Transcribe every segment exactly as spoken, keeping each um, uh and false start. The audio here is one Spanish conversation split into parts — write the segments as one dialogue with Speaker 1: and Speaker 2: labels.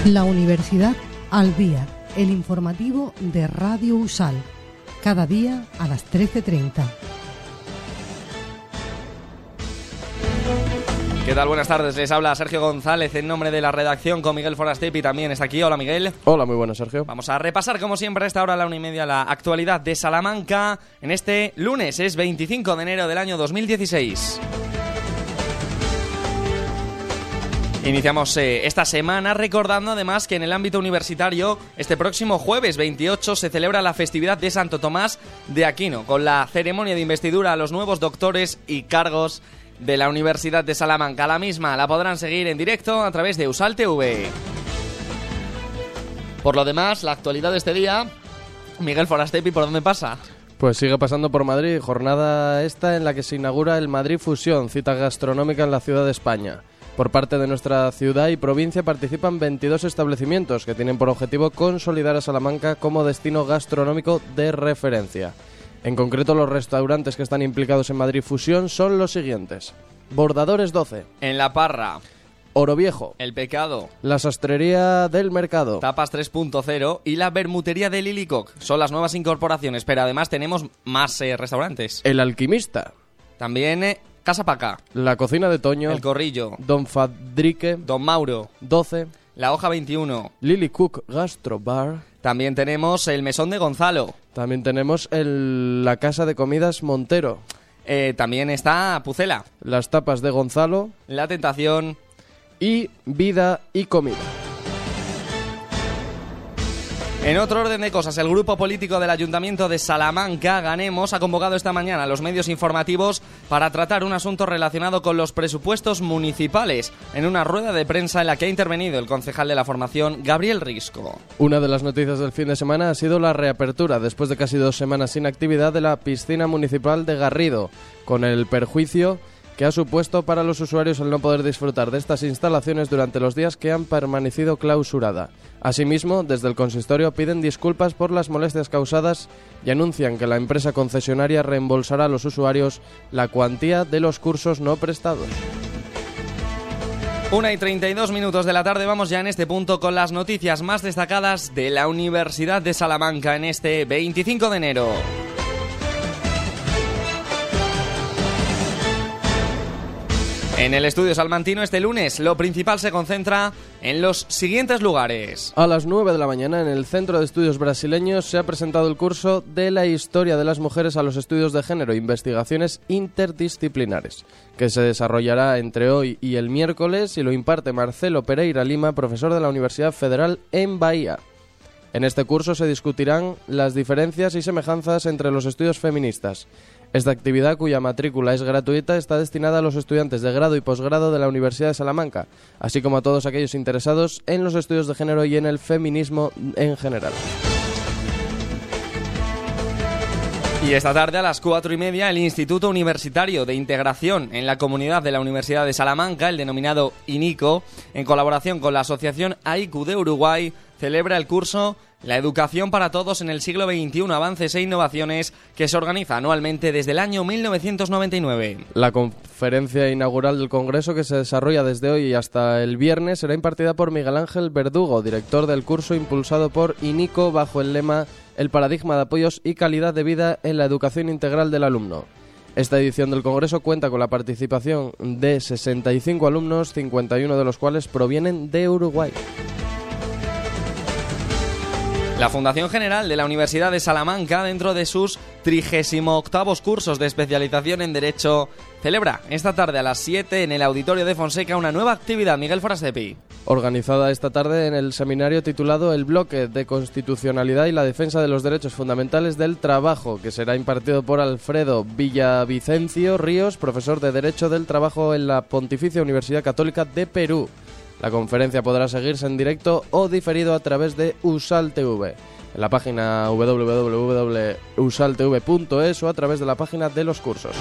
Speaker 1: La Universidad al Día, el informativo de Radio USAL, cada día a las trece treinta.
Speaker 2: ¿Qué tal? Buenas tardes, les habla Sergio González en nombre de la redacción con Miguel Forastepi, también está aquí. Hola, Miguel.
Speaker 3: Hola, muy buenas, Sergio.
Speaker 2: Vamos a repasar como siempre a esta hora, a la una y media, la actualidad de Salamanca en este lunes, es veinticinco de enero del año dos mil dieciséis. Iniciamos eh, esta semana recordando además que en el ámbito universitario este próximo jueves veintiocho se celebra la festividad de Santo Tomás de Aquino, con la ceremonia de investidura a los nuevos doctores y cargos de la Universidad de Salamanca. La misma la podrán seguir en directo a través de USAL T V. Por lo demás, la actualidad de este día, Miguel Forastepi, ¿por dónde pasa?
Speaker 3: Pues sigue pasando por Madrid, jornada esta en la que se inaugura el Madrid Fusión, cita gastronómica en la ciudad de España. Por parte de nuestra ciudad y provincia participan veintidós establecimientos que tienen por objetivo consolidar a Salamanca como destino gastronómico de referencia. En concreto, los restaurantes que están implicados en Madrid Fusión son los siguientes: Bordadores doce,
Speaker 2: En La Parra,
Speaker 3: Oro Viejo,
Speaker 2: El Pecado,
Speaker 3: la Sastrería del Mercado,
Speaker 2: Tapas tres punto cero y la Bermutería de Lilicoc. Son las nuevas incorporaciones, pero además tenemos más eh, restaurantes.
Speaker 3: El Alquimista,
Speaker 2: También eh, Casa Pacá,
Speaker 3: La Cocina de Toño,
Speaker 2: El Corrillo,
Speaker 3: Don Fadrique,
Speaker 2: Don Mauro,
Speaker 3: doce,
Speaker 2: La Hoja veintiuno.
Speaker 3: Lily Cook Gastro Bar.
Speaker 2: También tenemos el Mesón de Gonzalo.
Speaker 3: También tenemos el, la Casa de Comidas Montero.
Speaker 2: Eh, también está Pucela,
Speaker 3: Las Tapas de Gonzalo
Speaker 2: La Tentación.
Speaker 3: y Vida y Comida.
Speaker 2: En otro orden de cosas, el grupo político del Ayuntamiento de Salamanca, Ganemos, ha convocado esta mañana a los medios informativos para tratar un asunto relacionado con los presupuestos municipales, en una rueda de prensa en la que ha intervenido el concejal de la formación, Gabriel Risco.
Speaker 3: Una de las noticias del fin de semana ha sido la reapertura, después de casi dos semanas sin actividad, de la piscina municipal de Garrido, con el perjuicio que ha supuesto para los usuarios el no poder disfrutar de estas instalaciones durante los días que han permanecido clausurada. Asimismo, desde el consistorio piden disculpas por las molestias causadas y anuncian que la empresa concesionaria reembolsará a los usuarios la cuantía de los cursos no prestados.
Speaker 2: Una y treinta y dos minutos de la tarde, vamos ya en este punto con las noticias más destacadas de la Universidad de Salamanca en este veinticinco de enero. En el estudio salmantino este lunes, lo principal se concentra en los siguientes lugares.
Speaker 3: A las nueve de la mañana, en el Centro de Estudios Brasileños, se ha presentado el curso de la historia de las mujeres a los estudios de género, investigaciones interdisciplinares, que se desarrollará entre hoy y el miércoles y lo imparte Marcelo Pereira Lima, profesor de la Universidad Federal en Bahía. En este curso se discutirán las diferencias y semejanzas entre los estudios feministas. Esta actividad, cuya matrícula es gratuita, está destinada a los estudiantes de grado y posgrado de la Universidad de Salamanca, así como a todos aquellos interesados en los estudios de género y en el feminismo en general.
Speaker 2: Y esta tarde a las cuatro y media, el Instituto Universitario de Integración en la Comunidad de la Universidad de Salamanca, el denominado INICO, en colaboración con la Asociación A I C U de Uruguay, celebra el curso La Educación para Todos en el siglo veintiuno, avances e innovaciones, que se organiza anualmente desde el año mil novecientos noventa y nueve.
Speaker 3: La conferencia inaugural del Congreso, que se desarrolla desde hoy hasta el viernes, será impartida por Miguel Ángel Verdugo, director del curso impulsado por INICO bajo el lema El paradigma de apoyos y calidad de vida en la educación integral del alumno. Esta edición del Congreso cuenta con la participación de sesenta y cinco alumnos, cincuenta y uno de los cuales provienen de Uruguay.
Speaker 2: La Fundación General de la Universidad de Salamanca, dentro de sus trigésimo octavos cursos de especialización en Derecho, celebra esta tarde a las siete en el Auditorio de Fonseca una nueva actividad. Miguel Forastepi.
Speaker 3: Organizada esta tarde en el seminario titulado El bloque de constitucionalidad y la defensa de los derechos fundamentales del trabajo, que será impartido por Alfredo Villavicencio Ríos, profesor de Derecho del Trabajo en la Pontificia Universidad Católica de Perú. La conferencia podrá seguirse en directo o diferido a través de USAL T V, en la página doble u doble u doble u punto usal t v punto es o a través de la página de los cursos.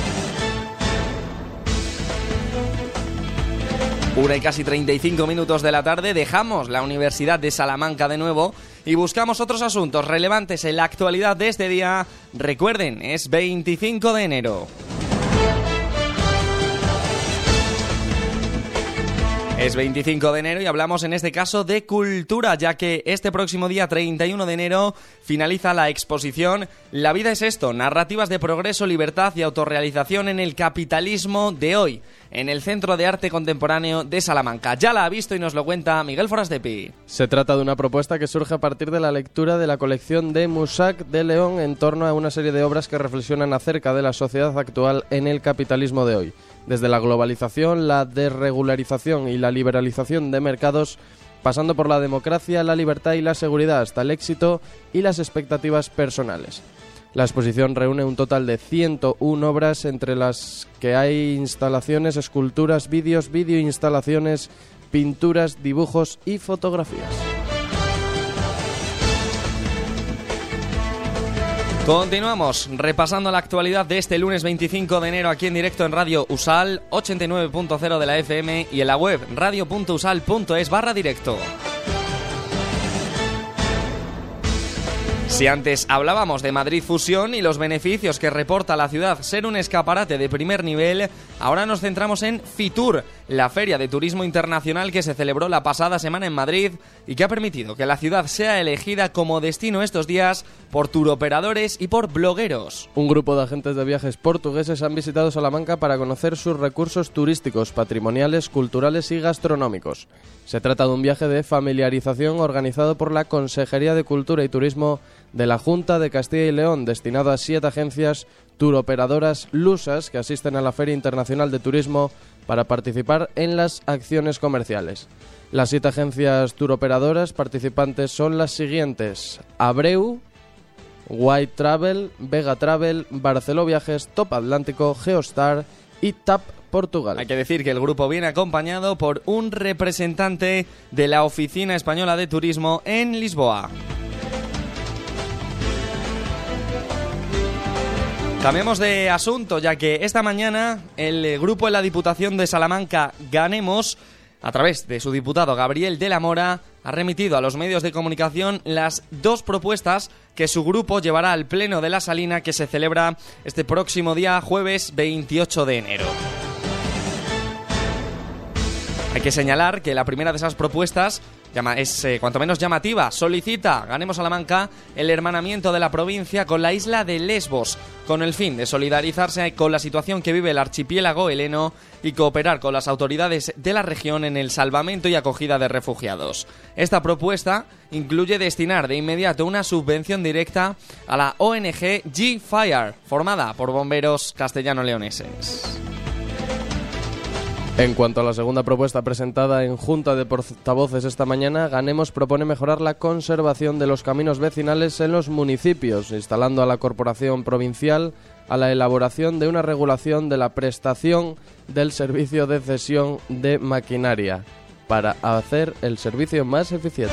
Speaker 2: Una y casi treinta y cinco minutos de la tarde, dejamos la Universidad de Salamanca de nuevo y buscamos otros asuntos relevantes en la actualidad de este día. Recuerden, es veinticinco de enero. Es veinticinco de enero y hablamos en este caso de cultura, ya que este próximo día treinta y uno de enero finaliza la exposición La vida es esto, narrativas de progreso, libertad y autorrealización en el capitalismo de hoy, en el Centro de Arte Contemporáneo de Salamanca. Ya la ha visto y nos lo cuenta Miguel Forastepi.
Speaker 3: Se trata de una propuesta que surge a partir de la lectura de la colección de Musac de León en torno a una serie de obras que reflexionan acerca de la sociedad actual en el capitalismo de hoy. Desde la globalización, la desregularización y la liberalización de mercados, pasando por la democracia, la libertad y la seguridad, hasta el éxito y las expectativas personales. La exposición reúne un total de ciento una obras, entre las que hay instalaciones, esculturas, vídeos, videoinstalaciones, pinturas, dibujos y fotografías.
Speaker 2: Continuamos repasando la actualidad de este lunes veinticinco de enero aquí en directo en Radio Usal ochenta y nueve punto cero de la F M y en la web radio punto usal punto es barra directo. Si antes hablábamos de Madrid Fusión y los beneficios que reporta la ciudad ser un escaparate de primer nivel, ahora nos centramos en Fitur, la feria de turismo internacional que se celebró la pasada semana en Madrid y que ha permitido que la ciudad sea elegida como destino estos días por turoperadores y por blogueros.
Speaker 3: Un grupo de agentes de viajes portugueses han visitado Salamanca para conocer sus recursos turísticos, patrimoniales, culturales y gastronómicos. Se trata de un viaje de familiarización organizado por la Consejería de Cultura y Turismo de la Junta de Castilla y León, destinado a siete agencias turoperadoras lusas que asisten a la Feria Internacional de Turismo para participar en las acciones comerciales. Las siete agencias turoperadoras participantes son las siguientes: Abreu, White Travel, Vega Travel, Barceló Viajes, Top Atlántico, Geostar y T A P Portugal.
Speaker 2: Hay que decir que el grupo viene acompañado por un representante de la Oficina Española de Turismo en Lisboa. Cambiemos de asunto, ya que esta mañana el grupo en la Diputación de Salamanca, Ganemos, a través de su diputado Gabriel de la Mora, ha remitido a los medios de comunicación las dos propuestas que su grupo llevará al Pleno de la Salina, que se celebra este próximo día, jueves veintiocho de enero. Hay que señalar que la primera de esas propuestas es eh, cuanto menos llamativa. Solicita, Ganemos Salamanca, el hermanamiento de la provincia con la isla de Lesbos, con el fin de solidarizarse con la situación que vive el archipiélago heleno y cooperar con las autoridades de la región en el salvamento y acogida de refugiados. Esta propuesta incluye destinar de inmediato una subvención directa a la O N G G-Fire, formada por bomberos castellano-leoneses.
Speaker 3: En cuanto a la segunda propuesta presentada en Junta de Portavoces esta mañana, Ganemos propone mejorar la conservación de los caminos vecinales en los municipios, instalando a la Corporación Provincial a la elaboración de una regulación de la prestación del servicio de cesión de maquinaria para hacer el servicio más eficiente.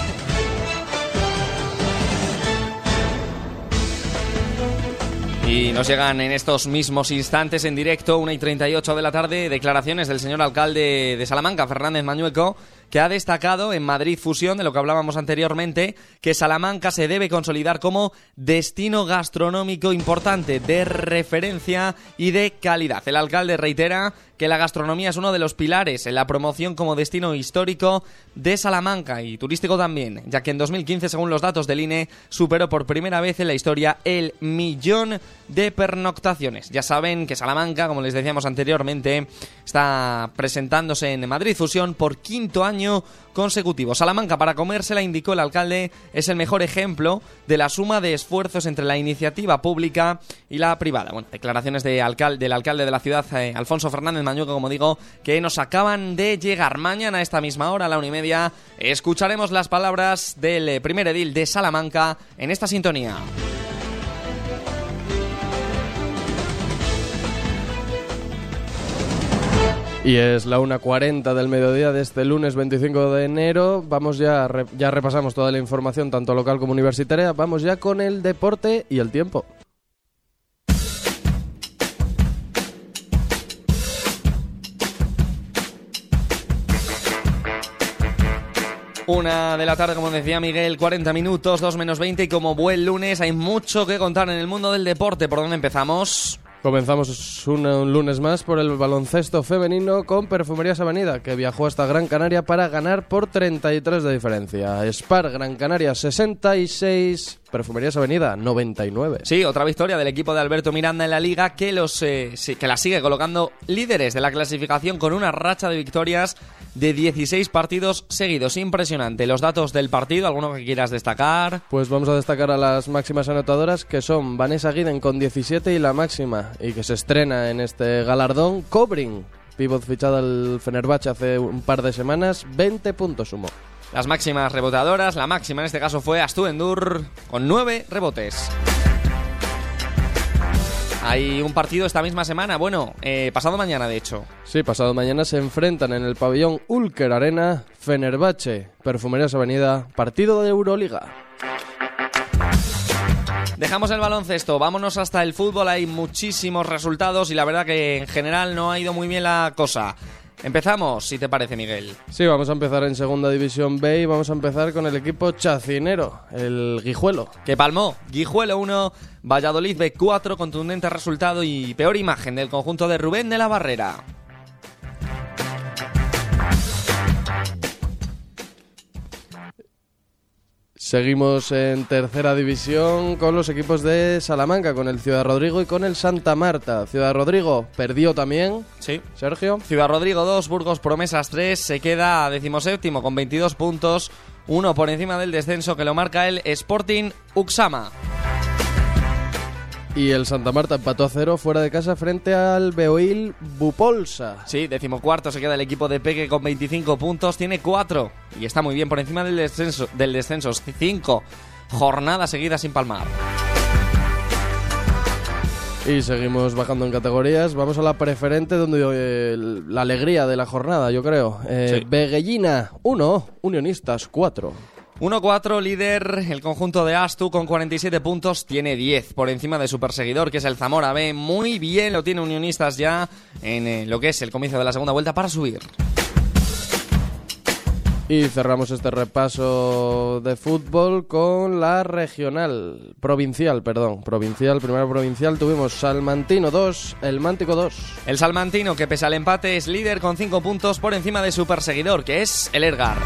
Speaker 2: Y nos llegan en estos mismos instantes en directo, una y treinta y ocho de la tarde, declaraciones del señor alcalde de Salamanca, Fernández Mañueco, que ha destacado en Madrid Fusión, de lo que hablábamos anteriormente, que Salamanca se debe consolidar como destino gastronómico importante, de referencia y de calidad. El alcalde reitera que la gastronomía es uno de los pilares en la promoción como destino histórico de Salamanca y turístico también, ya que en dos mil quince, según los datos del I N E, superó por primera vez en la historia el millón de pernoctaciones. Ya saben que Salamanca, como les decíamos anteriormente, está presentándose en Madrid Fusión por quinto año consecutivo. Salamanca, para comérsela, indicó el alcalde, es el mejor ejemplo de la suma de esfuerzos entre la iniciativa pública y la privada. Bueno, declaraciones de alcalde, del alcalde de la ciudad, eh, Alfonso Fernández Mañueco, como digo, que nos acaban de llegar. Mañana a esta misma hora, a la una y media, escucharemos las palabras del primer edil de Salamanca en esta sintonía.
Speaker 3: Y es la una cuarenta del mediodía de este lunes veinticinco de enero. Vamos ya, ya repasamos toda la información, tanto local como universitaria. Vamos ya con el deporte y el tiempo.
Speaker 2: Una de la tarde, como decía Miguel, cuarenta minutos, dos menos veinte, y como buen lunes hay mucho que contar en el mundo del deporte. ¿Por dónde empezamos?
Speaker 3: Comenzamos un, un lunes más por el baloncesto femenino con Perfumerías Avenida, que viajó hasta Gran Canaria para ganar por treinta y tres de diferencia. Spar Gran Canaria sesenta y seis, Perfumerías Avenida noventa y nueve.
Speaker 2: Sí, otra victoria del equipo de Alberto Miranda en la Liga, que los eh, que la sigue colocando líderes de la clasificación con una racha de victorias de dieciséis partidos seguidos. Impresionante. Los datos del partido, ¿alguno que quieras destacar?
Speaker 3: Pues vamos a destacar a las máximas anotadoras, que son Vanessa Guiden con diecisiete y la máxima, y que se estrena en este galardón, Kobrin, pívot fichado al Fenerbahce hace un par de semanas, veinte puntos sumó.
Speaker 2: Las máximas reboteadoras, la máxima en este caso fue Astuendur con nueve rebotes. Hay un partido esta misma semana, bueno, eh, pasado mañana de hecho.
Speaker 3: Sí, pasado mañana se enfrentan en el pabellón Ulker Arena, Fenerbahce, Perfumerías Avenida, partido de Euroliga.
Speaker 2: Dejamos el baloncesto, vámonos hasta el fútbol, hay muchísimos resultados y la verdad que en general no ha ido muy bien la cosa. Empezamos, si te parece, Miguel.
Speaker 3: Sí, vamos a empezar en Segunda División B y vamos a empezar con el equipo chacinero, el Guijuelo.
Speaker 2: Que palmó, Guijuelo uno, Valladolid B cuatro, contundente resultado y peor imagen del conjunto de Rubén de la Barrera.
Speaker 3: Seguimos en Tercera División con los equipos de Salamanca, con el Ciudad Rodrigo y con el Santa Marta. Ciudad Rodrigo perdió también.
Speaker 2: Sí.
Speaker 3: Sergio.
Speaker 2: Ciudad Rodrigo dos, Burgos Promesas tres, se queda decimoséptimo con veintidós puntos, uno por encima del descenso que lo marca el Sporting Uxama.
Speaker 3: Y el Santa Marta empató a cero fuera de casa frente al Beoil Bupolsa.
Speaker 2: Sí, decimocuarto se queda el equipo de Peque con veinticinco puntos, tiene cuatro y está muy bien por encima del descenso, del descenso, cinco jornadas seguidas sin palmar.
Speaker 3: Y seguimos bajando en categorías, vamos a la preferente donde eh, la alegría de la jornada, yo creo. Eh, sí. Veguellina uno, Unionistas cuatro.
Speaker 2: uno cuatro, líder el conjunto de Astu con cuarenta y siete puntos, tiene diez por encima de su perseguidor, que es el Zamora B. Muy bien lo tiene Unionistas ya en eh, lo que es el comienzo de la segunda vuelta para subir.
Speaker 3: Y cerramos este repaso de fútbol con la regional, provincial, perdón, provincial, primera provincial, tuvimos Salmantino dos, El Mántico dos.
Speaker 2: El Salmantino, que pese al empate es líder con cinco puntos por encima de su perseguidor, que es el Ergar.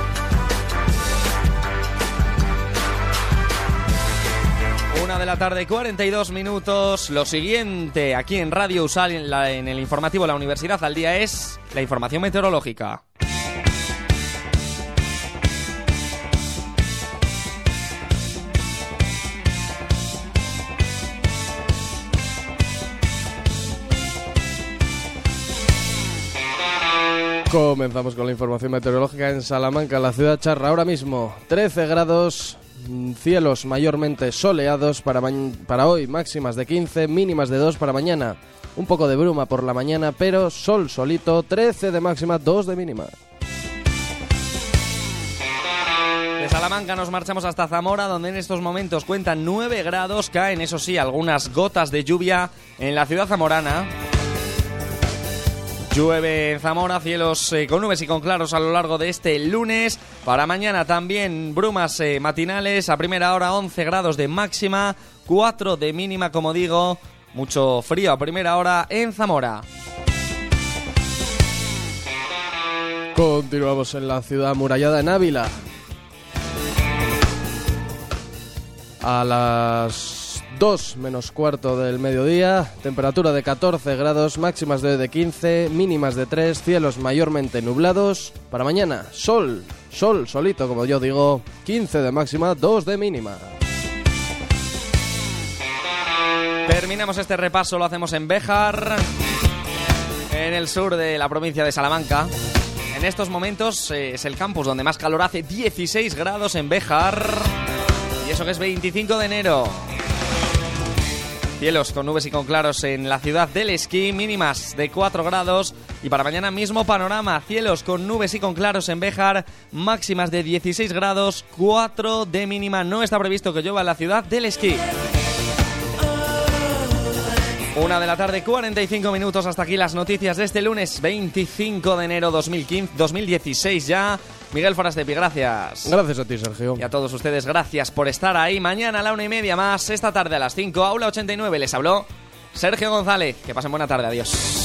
Speaker 2: Una de la tarde, cuarenta y dos minutos. Lo siguiente aquí en Radio Usal, en, la, en el informativo La Universidad al Día, es la información meteorológica.
Speaker 3: Comenzamos con la información meteorológica en Salamanca, la ciudad charra. Ahora mismo trece grados, cielos mayormente soleados para, ma- para hoy, máximas de quince, mínimas de dos para mañana. Un poco de bruma por la mañana, pero sol solito, trece de máxima, dos de mínima.
Speaker 2: De Salamanca nos marchamos hasta Zamora, donde en estos momentos cuentan nueve grados, caen, eso sí, algunas gotas de lluvia en la ciudad zamorana. Llueve en Zamora, cielos eh, con nubes y con claros a lo largo de este lunes. Para mañana también brumas eh, matinales, a primera hora once grados de máxima, cuatro de mínima, como digo. Mucho frío a primera hora en Zamora.
Speaker 3: Continuamos en la ciudad amurallada en Ávila. A las dos menos cuarto del mediodía, temperatura de catorce grados, máximas de, de quince, mínimas de tres, cielos mayormente nublados. Para mañana, sol, sol, solito, como yo digo, quince de máxima, dos de mínima.
Speaker 2: Terminamos este repaso, lo hacemos en Béjar, en el sur de la provincia de Salamanca. En estos momentos eh, es el campus donde más calor hace, dieciséis grados en Béjar. Y eso que es veinticinco de enero. Cielos con nubes y con claros en la ciudad del esquí, mínimas de cuatro grados. Y para mañana mismo panorama, cielos con nubes y con claros en Béjar, máximas de dieciséis grados, cuatro de mínima. No está previsto que llueva en la ciudad del esquí. Una de la tarde, cuarenta y cinco minutos. Hasta aquí las noticias de este lunes veinticinco de enero dos mil quince, dos mil dieciséis ya. Miguel Forastepi, gracias.
Speaker 3: Gracias a ti, Sergio.
Speaker 2: Y a todos ustedes, gracias por estar ahí. Mañana a la una y media más. Esta tarde a las cinco, Aula ochenta y nueve. Les habló Sergio González. Que pasen buena tarde, adiós.